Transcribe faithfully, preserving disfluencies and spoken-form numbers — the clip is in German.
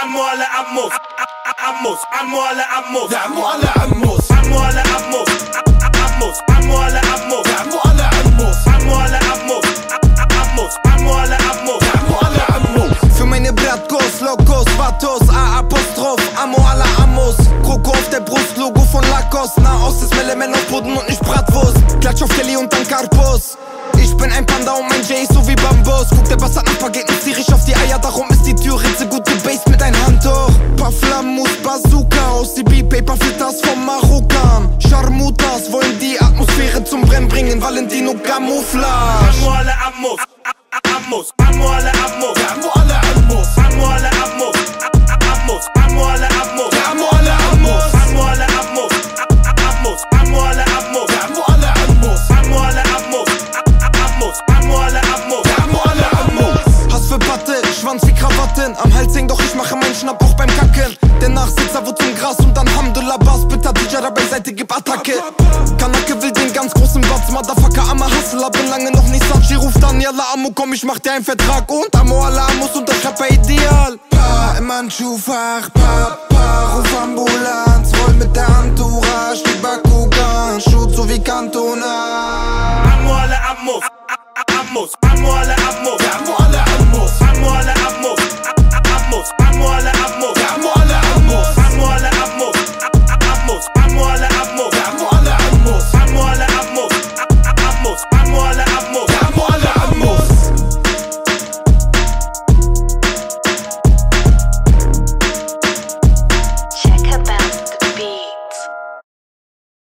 عمو على عموس عموس عمو على عموس عمو على عموس عمو على عموس عموس عمو على عموس عمو على عموس عمو على عموس عموس عمو على عموس عمو على عموس. Für meine Bratkos, Lokos, Vatos, A Apostroph, Ammo à la Amos. Kroko auf der Brust, Logo von Lacoste. Nahost ist Melemen auf Boden und nicht Bratwurst. Klatsch auf Kelly und dann Karpus. Ich bin ein Panda und mein Jay ist so wie Bambus. Guck, der Bass hat nach Spaghetti, zieh ich auf die Eier. Darum ist die Türritze gut gebased mit ein Handtuch. Paar Flammus, Bazooka aus die B-Paper Filters vom Marokkan. Charmutas wollen die Atmosphäre zum Brennen bringen. Valentino Camouflage. عمو على عموس عموس عمو على عموس عمو على عموس عمو على عموس عموس عمو على عموس عمو على عموس عمو على عموس عموس عمو على عموس عمو على عموس عمو على عموس عموس عمو على عموس عمو على عموس. Hass für Patte, Schwanz wie Krawatten. Am Hals hängt, doch ich mache meinen Schnapp auch beim Kacken. Der Nachsitzer wird zum Gras und dann Hamdullah Bass. Bitter Tijara beiseite, gib Attacke. Kanake will den ganz großen Batz. Motherfucker, Amma Hustler, bin lange noch nicht satt. Sie ruft an, Yalla Ammo, komm, ich mach dir einen Vertrag. Und Ammo alla Amos unterschreibt bei Ideal. Pa im Handschuhfach, pa, pa, ruf Ambulanz. Roll mit der Entourage, die Bakugan. Shoot so wie Cantona. عمو على عموس